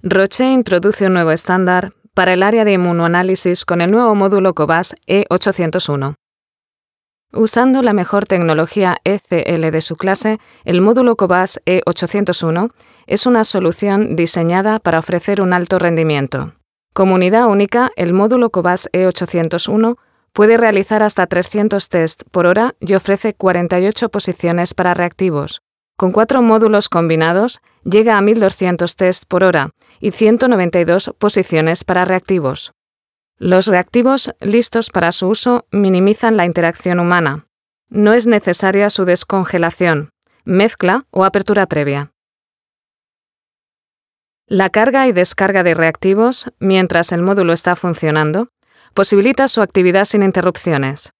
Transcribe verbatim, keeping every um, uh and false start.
Roche introduce un nuevo estándar para el área de inmunoanálisis con el nuevo módulo cobas E ochocientos uno. Usando la mejor tecnología E C L de su clase, el módulo cobas E ochocientos uno es una solución diseñada para ofrecer un alto rendimiento. Como unidad única, el módulo cobas E ochocientos uno puede realizar hasta trescientos tests por hora y ofrece cuarenta y ocho posiciones para reactivos. Con cuatro módulos combinados, llega a mil doscientos tests por hora y ciento noventa y dos posiciones para reactivos. Los reactivos listos para su uso minimizan la interacción humana. No es necesaria su descongelación, mezcla o apertura previa. La carga y descarga de reactivos, mientras el módulo está funcionando, posibilita su actividad sin interrupciones.